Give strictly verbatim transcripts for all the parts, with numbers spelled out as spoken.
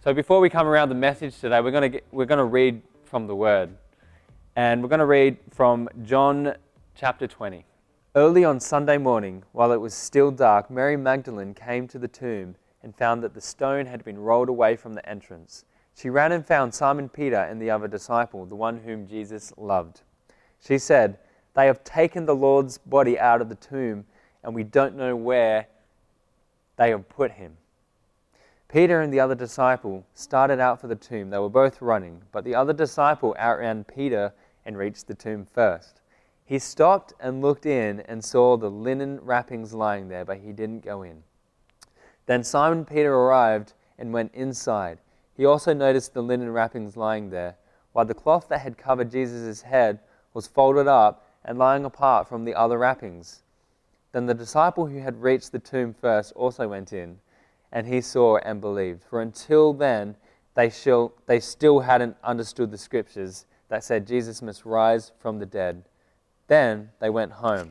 So before we come around the message today, we're going to get, we're going to read from the Word. And we're going to read from John chapter twenty. Early on Sunday morning, while it was still dark, Mary Magdalene came to the tomb and found that the stone had been rolled away from the entrance. She ran and found Simon Peter and the other disciple, the one whom Jesus loved. She said, "They have taken the Lord's body out of the tomb, and we don't know where they have put him." Peter and the other disciple started out for the tomb. They were both running, but the other disciple outran Peter and reached the tomb first. He stopped and looked in and saw the linen wrappings lying there, but he didn't go in. Then Simon Peter arrived and went inside. He also noticed the linen wrappings lying there, while the cloth that had covered Jesus' head was folded up and lying apart from the other wrappings. Then the disciple who had reached the tomb first also went in, and he saw and believed. For until then, they, shall, they still hadn't understood the scriptures that said Jesus must rise from the dead. Then they went home.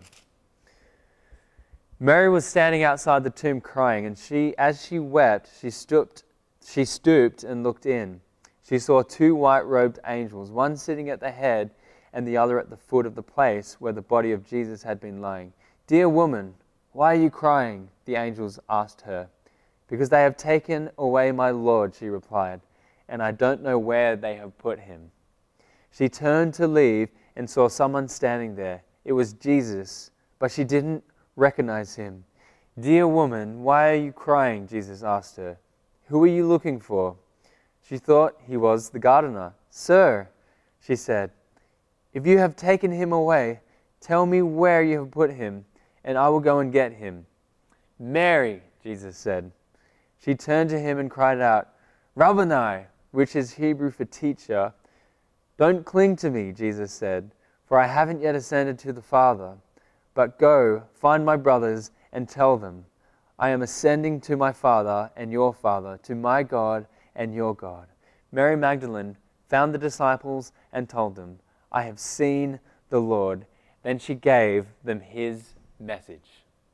Mary was standing outside the tomb crying, and she, as she wept, she stooped, she stooped and looked in. She saw two white-robed angels, one sitting at the head and the other at the foot of the place where the body of Jesus had been lying. "Dear woman, why are you crying?" the angels asked her. "Because they have taken away my Lord," she replied, "and I don't know where they have put him." She turned to leave and saw someone standing there. It was Jesus, but she didn't recognize him. "Dear woman, why are you crying?" Jesus asked her. "Who are you looking for?" She thought he was the gardener. "Sir," she said, "if you have taken him away, tell me where you have put him, and I will go and get him." "Mary," Jesus said. She turned to him and cried out, "Rabboni," which is Hebrew for teacher. "Don't cling to me," Jesus said, "for I haven't yet ascended to the Father. But go, find my brothers and tell them, I am ascending to my Father and your Father, to my God and your God." Mary Magdalene found the disciples and told them, "I have seen the Lord." Then she gave them his message.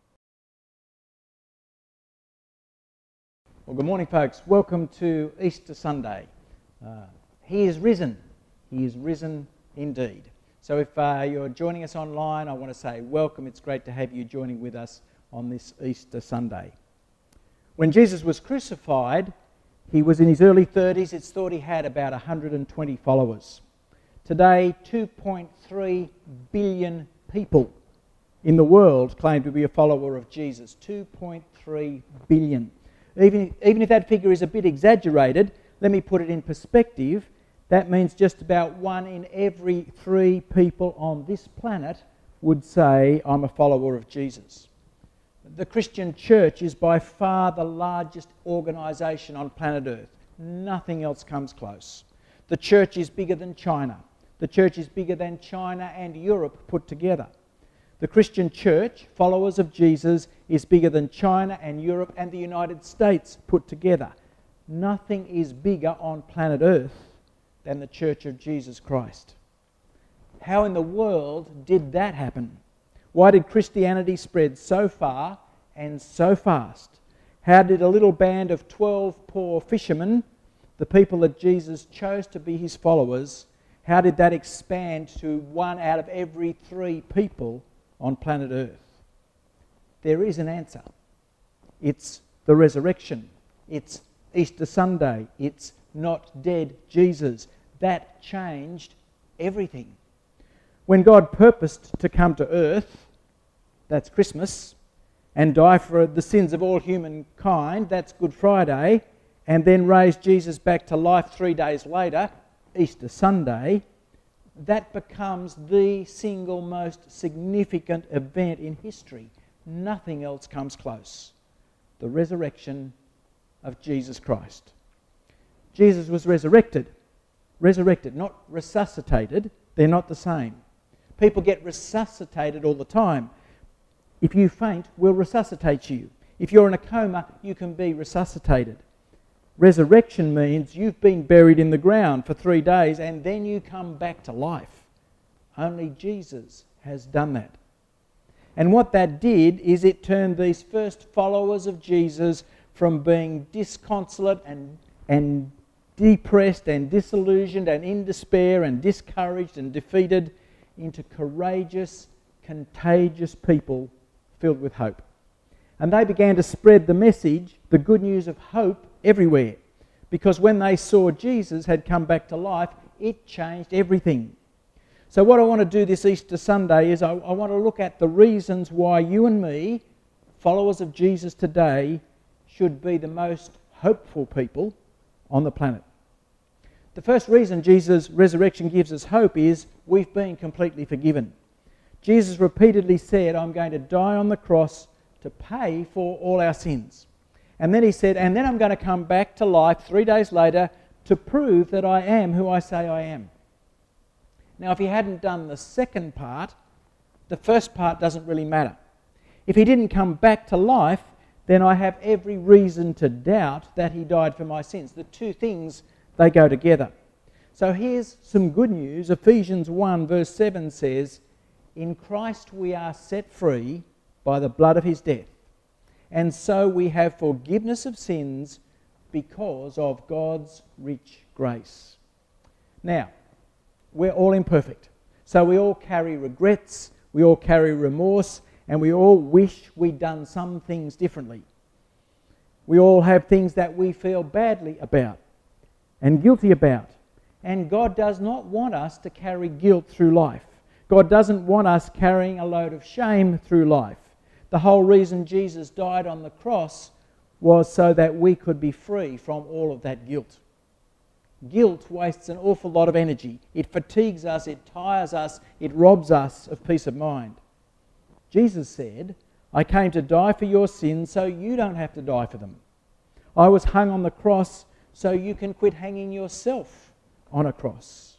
Well, good morning, folks. Welcome to Easter Sunday. Uh, he is risen. He is risen indeed. So if uh, you're joining us online, I want to say welcome. It's great to have you joining with us on this Easter Sunday. When Jesus was crucified, he was in his early thirties. It's thought he had about one hundred twenty followers. Today, two point three billion people in the world claim to be a follower of Jesus. two point three billion. Even, even if that figure is a bit exaggerated, let me put it in perspective. That means just about one in every three people on this planet would say, "I'm a follower of Jesus." The Christian church is by far the largest organisation on planet Earth. Nothing else comes close. The church is bigger than China. The church is bigger than China and Europe put together. The Christian church, followers of Jesus, is bigger than China and Europe and the United States put together. Nothing is bigger on planet Earth than the Church of Jesus Christ. How in the world did that happen? Why did Christianity spread so far and so fast? How did a little band of twelve poor fishermen, the people that Jesus chose to be his followers, how did that expand to one out of every three people on planet Earth? There is an answer. It's the resurrection. It's Easter Sunday. It's not dead Jesus. That changed everything. When God purposed to come to earth, that's Christmas, and die for the sins of all humankind, that's Good Friday, and then raise Jesus back to life three days later, Easter Sunday, that becomes the single most significant event in history. Nothing else comes close. The resurrection of Jesus Christ. Jesus was resurrected. Resurrected, not resuscitated. They're not the same. People get resuscitated all the time. If you faint, we'll resuscitate you. If you're in a coma, you can be resuscitated. Resurrection means you've been buried in the ground for three days and then you come back to life. Only Jesus has done that. And what that did is it turned these first followers of Jesus from being disconsolate and and depressed and disillusioned and in despair and discouraged and defeated into courageous, contagious people filled with hope. And they began to spread the message, the good news of hope, everywhere. Because when they saw Jesus had come back to life, it changed everything. So what I want to do this Easter Sunday is I, I want to look at the reasons why you and me, followers of Jesus today, should be the most hopeful people on the planet. The first reason Jesus' resurrection gives us hope is we've been completely forgiven. Jesus repeatedly said, I'm going to die on the cross to pay for all our sins. And then he said, and then I'm going to come back to life three days later to prove that I am who I say I am. Now, if he hadn't done the second part, the first part doesn't really matter. If he didn't come back to life, then I have every reason to doubt that he died for my sins. The two things, they go together. So here's some good news. Ephesians one verse seven says, in Christ we are set free by the blood of his death. And so we have forgiveness of sins because of God's rich grace. Now, we're all imperfect. So we all carry regrets, we all carry remorse, and we all wish we'd done some things differently. We all have things that we feel badly about and guilty about. And God does not want us to carry guilt through life. God doesn't want us carrying a load of shame through life. The whole reason Jesus died on the cross was so that we could be free from all of that guilt. Guilt wastes an awful lot of energy. It fatigues us, it tires us, it robs us of peace of mind. Jesus said, I came to die for your sins so you don't have to die for them. I was hung on the cross so you can quit hanging yourself on a cross.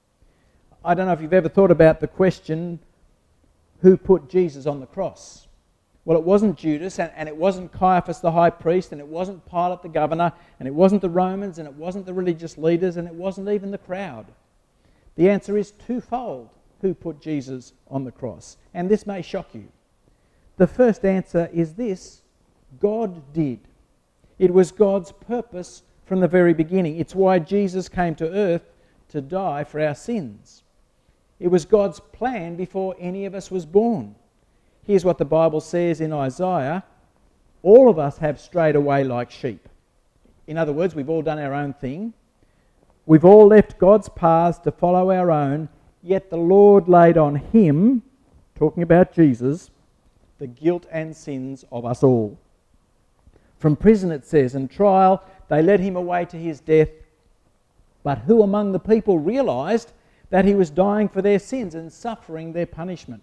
I don't know if you've ever thought about the question, who put Jesus on the cross? Well, it wasn't Judas, and, and it wasn't Caiaphas the high priest, and it wasn't Pilate the governor, and it wasn't the Romans, and it wasn't the religious leaders, and it wasn't even the crowd. The answer is twofold, who put Jesus on the cross. And this may shock you. The first answer is this, God did. It was God's purpose from the very beginning. It's why Jesus came to earth to die for our sins. It was God's plan before any of us was born. Here's what the Bible says in Isaiah, all of us have strayed away like sheep. In other words, we've all done our own thing. We've all left God's paths to follow our own, yet the Lord laid on him, talking about Jesus, the guilt and sins of us all. From prison, it says, and trial, they led him away to his death. But who among the people realized that he was dying for their sins and suffering their punishment?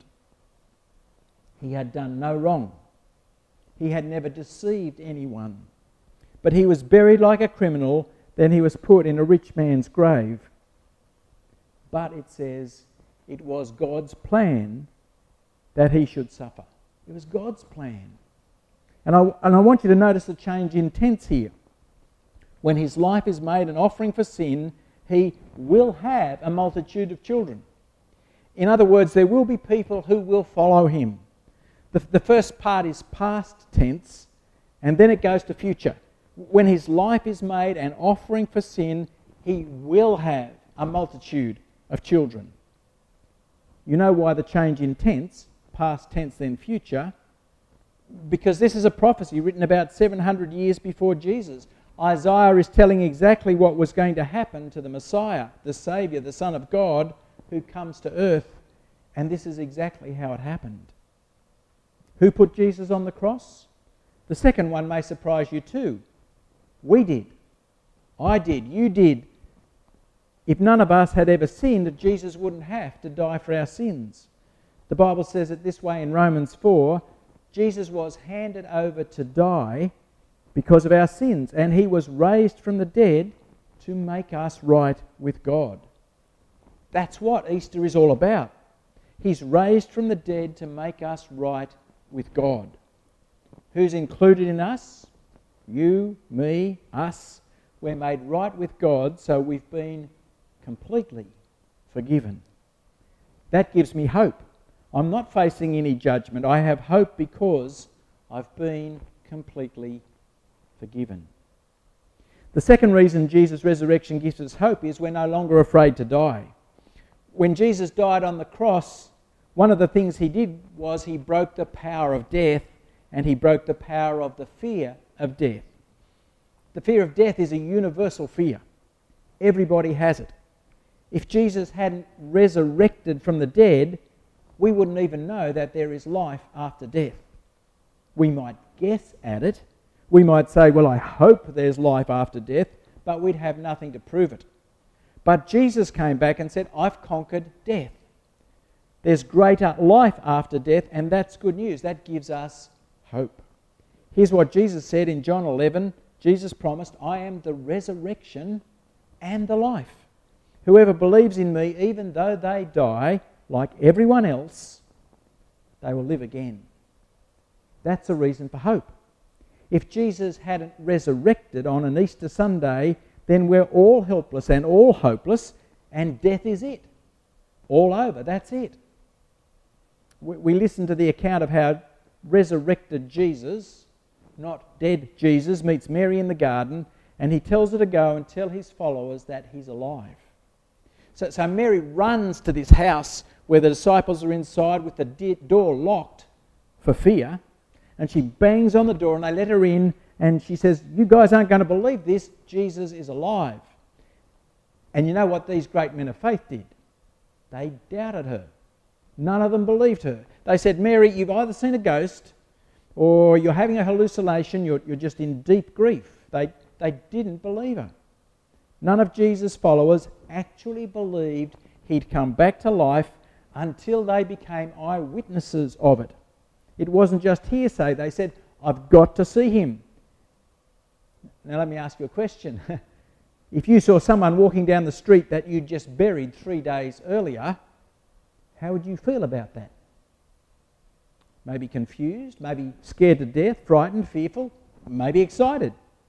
He had done no wrong. He had never deceived anyone. But he was buried like a criminal, then he was put in a rich man's grave. But it says it was God's plan that he should suffer. It was God's plan. And I, and I want you to notice the change in tense here. When his life is made an offering for sin, he will have a multitude of children. In other words, there will be people who will follow him. The, the first part is past tense, and then it goes to future. When his life is made an offering for sin, he will have a multitude of children. You know why the change in tense, past tense then future? Because this is a prophecy written about seven hundred years before Jesus. Isaiah is telling exactly what was going to happen to the Messiah, the Saviour, the Son of God, who comes to earth. And this is exactly how it happened. Who put Jesus on the cross? The second one may surprise you too. We did. I did. You did. If none of us had ever sinned, Jesus wouldn't have to die for our sins. The Bible says it this way in Romans four, Jesus was handed over to die because of our sins, and he was raised from the dead to make us right with God. That's what Easter is all about. He's raised from the dead to make us right with God. Who's included in us? You, me, us. We're made right with God, so we've been completely forgiven. That gives me hope. I'm not facing any judgment. I have hope because I've been completely forgiven. The second reason Jesus' resurrection gives us hope is we're no longer afraid to die. When Jesus died on the cross, one of the things he did was he broke the power of death, and he broke the power of the fear of death. The fear of death is a universal fear. Everybody has it. If Jesus hadn't resurrected from the dead, we wouldn't even know that there is life after death. We might guess at it. We might say, well, I hope there's life after death, but we'd have nothing to prove it. But Jesus came back and said, I've conquered death. There's greater life after death, and that's good news. That gives us hope. Here's what Jesus said in John eleven. Jesus promised, I am the resurrection and the life. Whoever believes in me, even though they die, like everyone else, they will live again. That's a reason for hope. If Jesus hadn't resurrected on an Easter Sunday, then we're all helpless and all hopeless, and death is it. All over, that's it. We, we listen to the account of how resurrected Jesus, not dead Jesus, meets Mary in the garden, and he tells her to go and tell his followers that he's alive. So, so Mary runs to this house where the disciples are inside with the de- door locked for fear, and she bangs on the door and they let her in, and she says, you guys aren't going to believe this, Jesus is alive. And you know what these great men of faith did? They doubted her. None of them believed her. They said, Mary, you've either seen a ghost or you're having a hallucination, you're, you're just in deep grief. They, they didn't believe her. None of Jesus' followers actually believed he'd come back to life until they became eyewitnesses of it. It wasn't just hearsay. They said, I've got to see him. Now let me ask you a question. If you saw someone walking down the street that you'd just buried three days earlier, how would you feel about that? Maybe confused, maybe scared to death, frightened, fearful, maybe excited.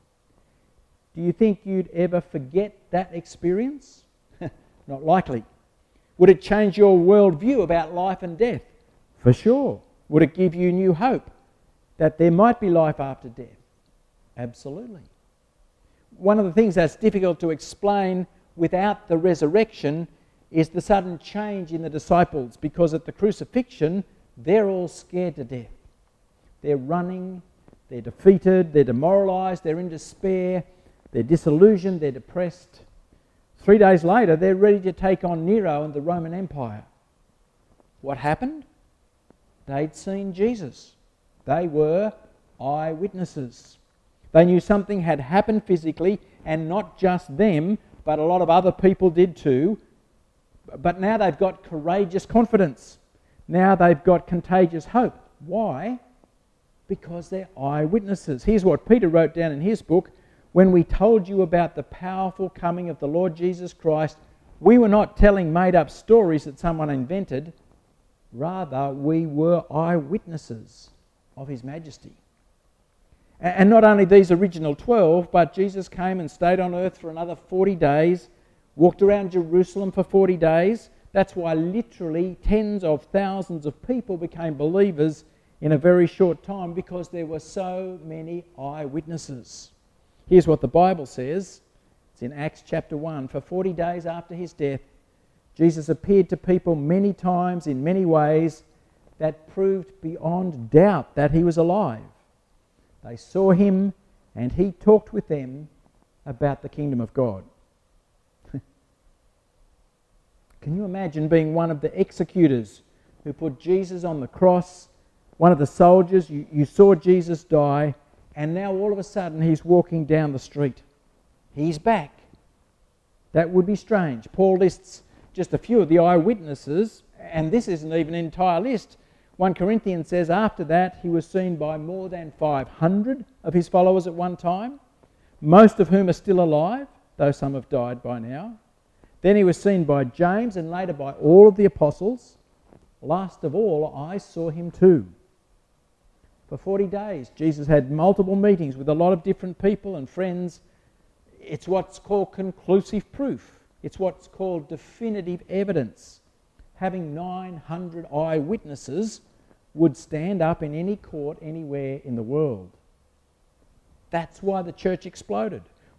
Do you think you'd ever forget that experience? Not likely. Would it change your worldview about life and death? For sure. Would it give you new hope that there might be life after death? Absolutely. One of the things that's difficult to explain without the resurrection is the sudden change in the disciples, because at the crucifixion, they're all scared to death. They're running, they're defeated, they're demoralised, they're in despair, they're disillusioned, they're depressed. Three days later, they're ready to take on Nero and the Roman Empire. What happened? They'd seen Jesus. They were eyewitnesses. They knew something had happened physically, and not just them, but a lot of other people did too. But now they've got courageous confidence. Now they've got contagious hope. Why? Because they're eyewitnesses. Here's what Peter wrote down in his book. When we told you about the powerful coming of the Lord Jesus Christ, we were not telling made-up stories that someone invented. Rather, we were eyewitnesses of his majesty. And not only these original twelve, but Jesus came and stayed on earth for another forty days, walked around Jerusalem for forty days. That's why literally tens of thousands of people became believers in a very short time, because there were so many eyewitnesses. Here's what the Bible says. It's in Acts chapter one. For forty days after his death, Jesus appeared to people many times in many ways that proved beyond doubt that he was alive. They saw him and he talked with them about the kingdom of God. Can you imagine being one of the executors who put Jesus on the cross, one of the soldiers? You, you saw Jesus die, and now all of a sudden he's walking down the street. He's back. That would be strange. Paul lists just a few of the eyewitnesses, and this isn't even an entire list. First Corinthians says after that he was seen by more than five hundred of his followers at one time, most of whom are still alive, though some have died by now. Then he was seen by James and later by all of the apostles. Last of all, I saw him too. For forty days, Jesus had multiple meetings with a lot of different people and friends. It's what's called conclusive proof. It's what's called definitive evidence. Having nine hundred eyewitnesses would stand up in any court anywhere in the world. That's why the church exploded.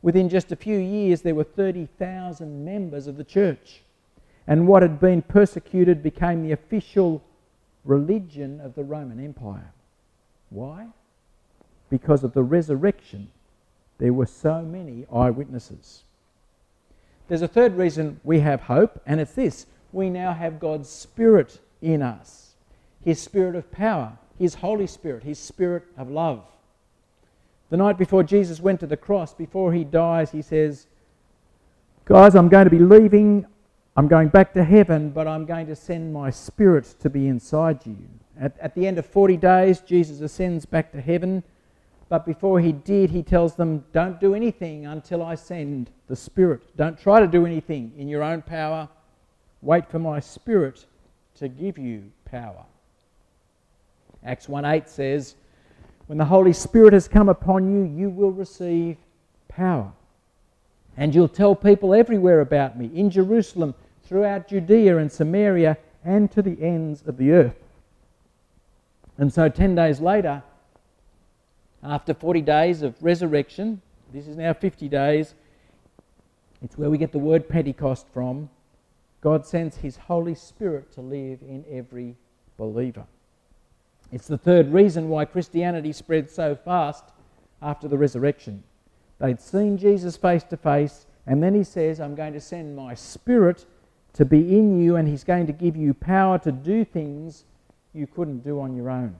Within just a few years, there were thirty thousand members of the church. And what had been persecuted became the official religion of the Roman Empire. Why? Because of the resurrection, there were so many eyewitnesses. There's a third reason we have hope, and it's this. We now have God's Spirit in us. His Spirit of power, His Holy Spirit, His Spirit of love. The night before Jesus went to the cross, before He dies, He says, guys, I'm going to be leaving, I'm going back to heaven, but I'm going to send my Spirit to be inside you. At, at the end of forty days, Jesus ascends back to heaven, but before He did, He tells them, don't do anything until I send the Spirit. Don't try to do anything in your own power. Wait for my Spirit to give you power. Acts one eight says, when the Holy Spirit has come upon you, you will receive power. And you'll tell people everywhere about me, in Jerusalem, throughout Judea and Samaria, and to the ends of the earth. And so ten days later, after forty days of resurrection, this is now fifty days, it's where we get the word Pentecost from, God sends His Holy Spirit to live in every believer. It's the third reason why Christianity spread so fast after the resurrection. They'd seen Jesus face to face, and then He says, I'm going to send my Spirit to be in you, and He's going to give you power to do things you couldn't do on your own.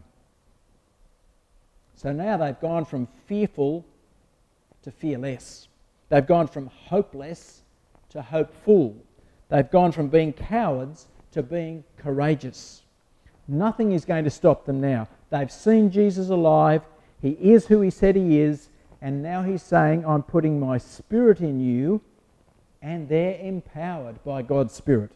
So now they've gone from fearful to fearless. They've gone from hopeless to hopeful. They've gone from being cowards to being courageous. Nothing is going to stop them now. They've seen Jesus alive. He is who He said He is. And now He's saying, I'm putting my Spirit in you, and they're empowered by God's Spirit.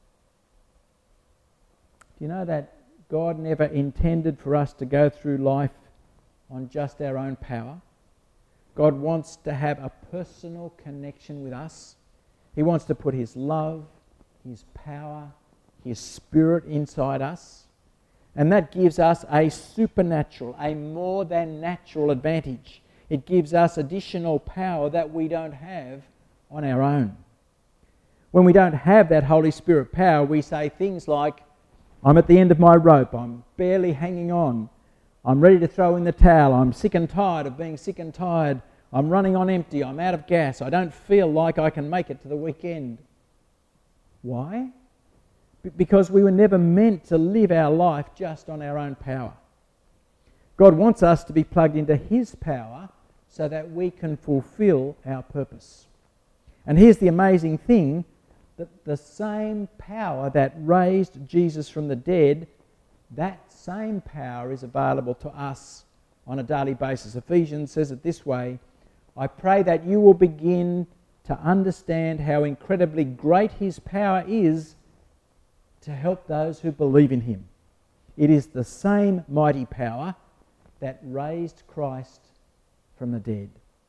Do you know that God never intended for us to go through life on just our own power? God wants to have a personal connection with us. He wants to put His love, His power, His Spirit inside us. And that gives us a supernatural, a more than natural advantage. It gives us additional power that we don't have on our own. When we don't have that Holy Spirit power, we say things like, I'm at the end of my rope, I'm barely hanging on, I'm ready to throw in the towel, I'm sick and tired of being sick and tired, I'm running on empty, I'm out of gas, I don't feel like I can make it to the weekend. Why? B- because we were never meant to live our life just on our own power. God wants us to be plugged into His power so that we can fulfill our purpose. And here's the amazing thing, that the same power that raised Jesus from the dead, that same power is available to us on a daily basis. Ephesians says it this way, I pray that you will begin to understand how incredibly great His power is to help those who believe in Him. It is the same mighty power that raised Christ from the dead.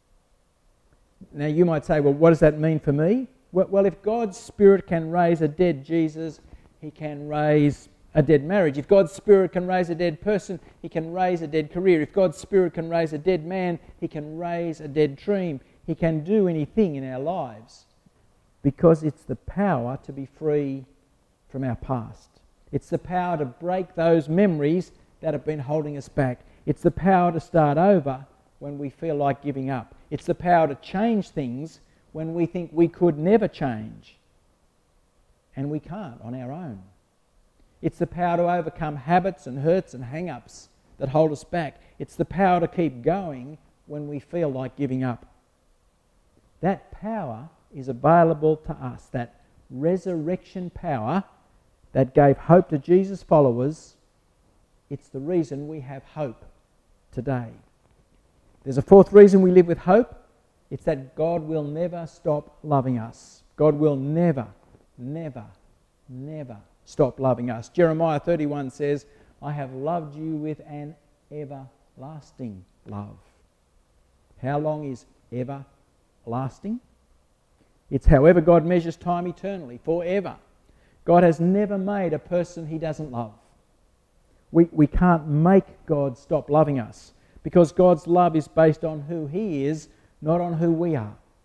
Now you might say, well, what does that mean for me? Well, well, if God's Spirit can raise a dead Jesus, He can raise a dead marriage. If God's Spirit can raise a dead person, He can raise a dead career. If God's Spirit can raise a dead man, He can raise a dead dream. He can do anything in our lives because it's the power to be free from our past. It's the power to break those memories that have been holding us back. It's the power to start over when we feel like giving up. It's the power to change things when we think we could never change. And we can't on our own. It's the power to overcome habits and hurts and hang-ups that hold us back. It's the power to keep going when we feel like giving up. That power is available to us, that resurrection power that gave hope to Jesus' followers. It's the reason we have hope today. There's a fourth reason we live with hope. It's that God will never stop loving us. God will never, never, never stop loving us. Jeremiah thirty-one says, I have loved you with an everlasting love. How long is everlasting? It's however God measures time eternally, forever. God has never made a person He doesn't love. We, we can't make God stop loving us because God's love is based on who He is, not on who we are.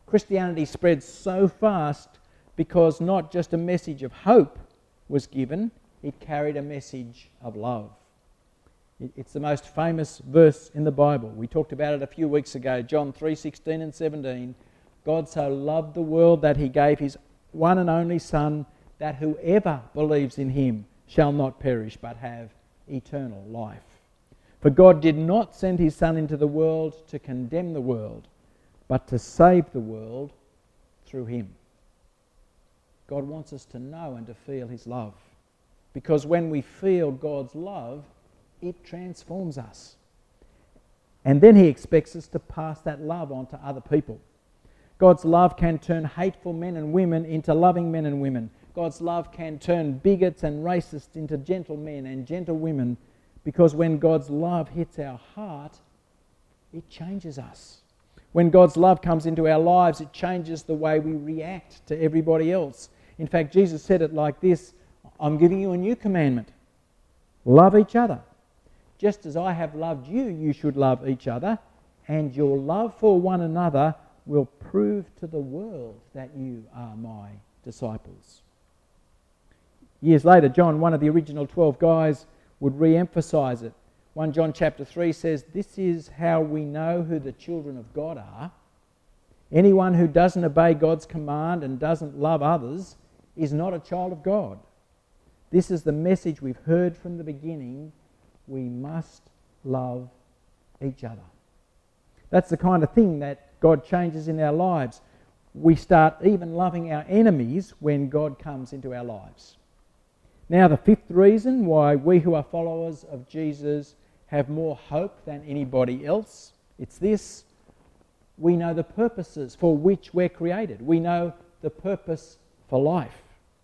Christianity spread so fast because not just a message of hope was given, it carried a message of love. It's the most famous verse in the Bible. We talked about it a few weeks ago, John three sixteen and seventeen. God so loved the world that he gave his one and only Son, that whoever believes in him shall not perish but have eternal life. For God did not send his Son into the world to condemn the world, but to save the world through him. God wants us to know and to feel his love, because when we feel God's love, it transforms us. And then he expects us to pass that love on to other people. God's love can turn hateful men and women into loving men and women. God's love can turn bigots and racists into gentle men and gentle women, because when God's love hits our heart, it changes us. When God's love comes into our lives, it changes the way we react to everybody else. In fact, Jesus said it like this: I'm giving you a new commandment. Love each other. Just as I have loved you, you should love each other, and your love for one another will prove to the world that you are my disciples. Years later, John, one of the original twelve guys, would re-emphasize it. First John chapter three says, this is how we know who the children of God are. Anyone who doesn't obey God's command and doesn't love others is not a child of God. This is the message we've heard from the beginning. We must love each other. That's the kind of thing that God changes in our lives. We start even loving our enemies when God comes into our lives. Now, the fifth reason why we who are followers of Jesus have more hope than anybody else, it's this: we know the purposes for which we're created. We know the purpose for life.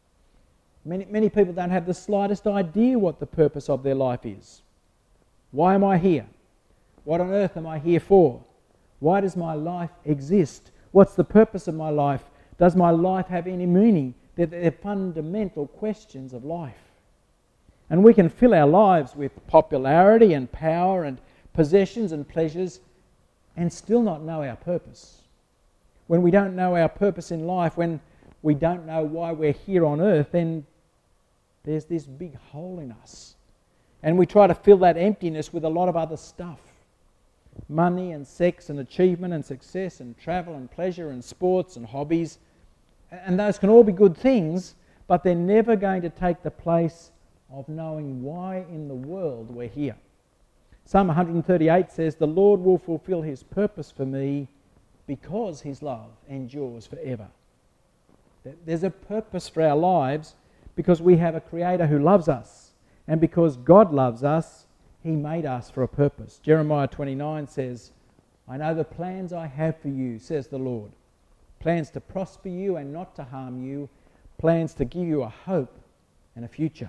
Many, many people don't have the slightest idea what the purpose of their life is. Why am I here? What on earth am I here for? Why does my life exist? What's the purpose of my life? Does my life have any meaning? They're, they're fundamental questions of life. And we can fill our lives with popularity and power and possessions and pleasures and still not know our purpose. When we don't know our purpose in life, when we don't know why we're here on earth, then there's this big hole in us. And we try to fill that emptiness with a lot of other stuff. Money and sex and achievement and success and travel and pleasure and sports and hobbies. And those can all be good things, but they're never going to take the place of knowing why in the world we're here. Psalm one thirty-eight says, the Lord will fulfill his purpose for me because his love endures forever. There's a purpose for our lives because we have a Creator who loves us. And because God loves us, he made us for a purpose. Jeremiah twenty-nine says, I know the plans I have for you, says the Lord. Plans to prosper you and not to harm you. Plans to give you a hope and a future.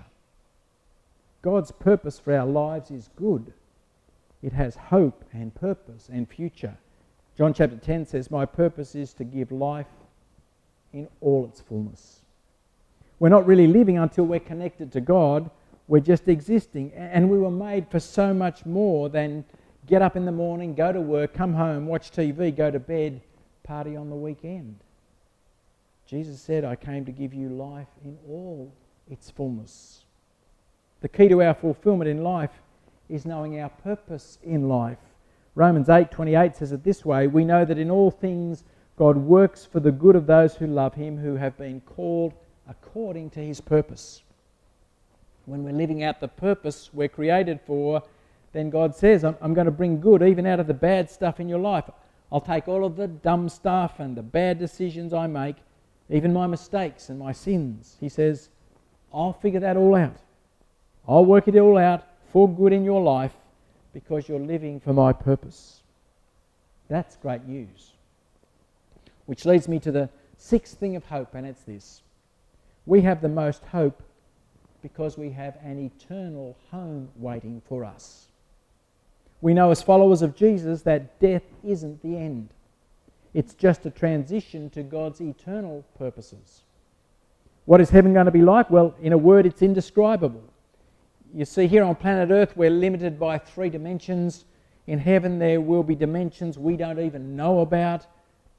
God's purpose for our lives is good. It has hope and purpose and future. John chapter ten says, my purpose is to give life in all its fullness. We're not really living until we're connected to God. We're just existing. And we were made for so much more than get up in the morning, go to work, come home, watch T V, go to bed, party on the weekend. Jesus said, I came to give you life in all its fullness. The key to our fulfillment in life is knowing our purpose in life. Romans eight twenty-eight says it this way, we know that in all things God works for the good of those who love him, who have been called according to his purpose. When we're living out the purpose we're created for, then God says, I'm, I'm going to bring good even out of the bad stuff in your life. I'll take all of the dumb stuff and the bad decisions I make, even my mistakes and my sins. He says, I'll figure that all out. I'll work it all out for good in your life because you're living for my purpose. That's great news. Which leads me to the sixth thing of hope, and it's this. We have the most hope because we have an eternal home waiting for us. We know as followers of Jesus that death isn't the end. It's just a transition to God's eternal purposes. What is heaven going to be like? Well, in a word, it's indescribable. You see, here on planet Earth, we're limited by three dimensions. In heaven, there will be dimensions we don't even know about.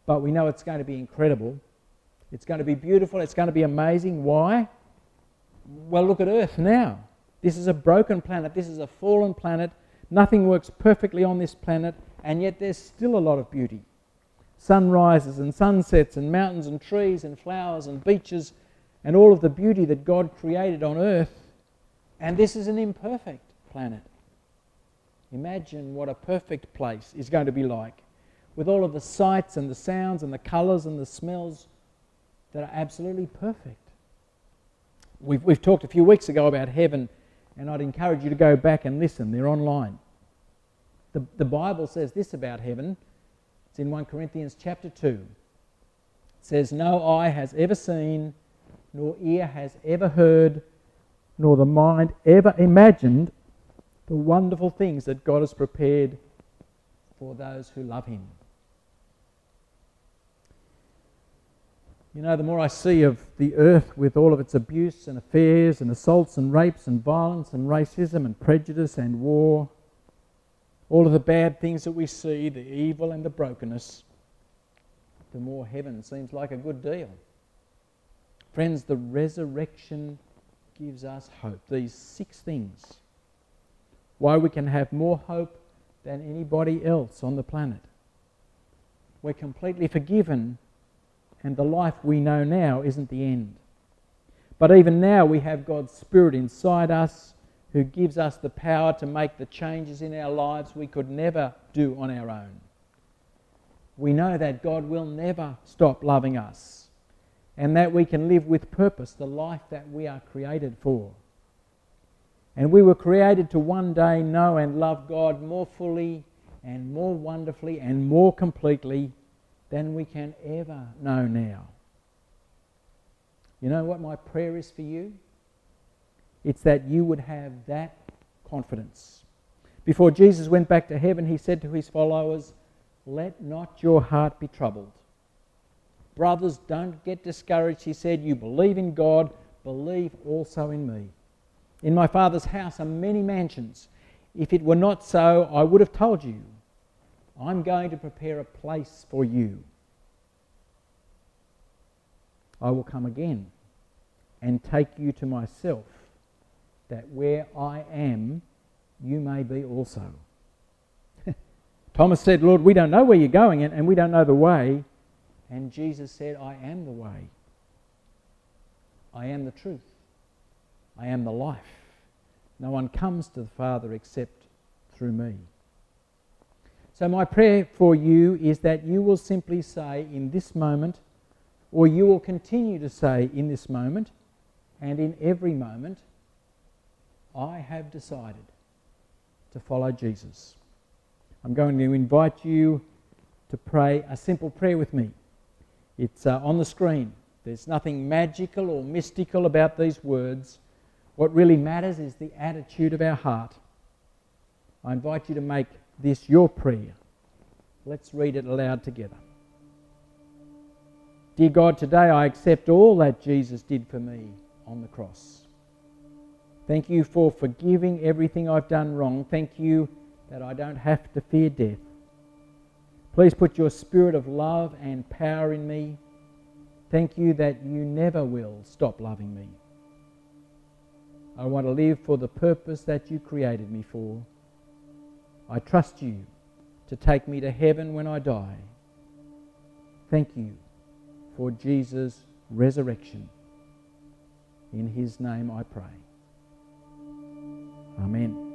but we know it's going to be incredible. It's going to be beautiful. It's going to be amazing. Why? Well, look at Earth now. This is a broken planet. This is a fallen planet. Nothing works perfectly on this planet, and yet there's still a lot of beauty. Sunrises and sunsets and mountains and trees and flowers and beaches and all of the beauty that God created on Earth. And this is an imperfect planet. Imagine what a perfect place is going to be like, with all of the sights and the sounds and the colours and the smells that are absolutely perfect. We've, we've talked a few weeks ago about heaven, and I'd encourage you to go back and listen. They're online. The, the Bible says this about heaven. It's in First Corinthians chapter two. It says, "No eye has ever seen, nor ear has ever heard, nor the mind ever imagined the wonderful things that God has prepared for those who love Him." You know, the more I see of the earth with all of its abuse and affairs and assaults and rapes and violence and racism and prejudice and war, all of the bad things that we see, the evil and the brokenness, the more heaven seems like a good deal. Friends, the resurrection gives us hope. These six things. Why we can have more hope than anybody else on the planet. We're completely forgiven, and the life we know now isn't the end. But even now we have God's Spirit inside us, who gives us the power to make the changes in our lives we could never do on our own. We know that God will never stop loving us, and that we can live with purpose the life that we are created for. And we were created to one day know and love God more fully and more wonderfully and more completely than we can ever know now. You know what my prayer is for you? It's that you would have that confidence. Before Jesus went back to heaven, He said to His followers, "Let not your heart be troubled. Brothers, don't get discouraged," He said. "You believe in God, believe also in me. In my Father's house are many mansions. If it were not so, I would have told you. I'm going to prepare a place for you. I will come again and take you to myself, that where I am, you may be also." Thomas said, "Lord, we don't know where you're going, and we don't know the way." And Jesus said, "I am the way. I am the truth. I am the life. No one comes to the Father except through me." So my prayer for you is that you will simply say in this moment, or you will continue to say in this moment, and in every moment, "I have decided to follow Jesus." I'm going to invite you to pray a simple prayer with me. It's uh, on the screen. There's nothing magical or mystical about these words. What really matters is the attitude of our heart. I invite you to make this your prayer. Let's read it aloud together. Dear God, today I accept all that Jesus did for me on the cross. Thank you for forgiving everything I've done wrong. Thank you that I don't have to fear death. Please put your spirit of love and power in me. Thank you that you never will stop loving me. I want to live for the purpose that you created me for. I trust you to take me to heaven when I die. Thank you for Jesus' resurrection. In His name I pray. Amen.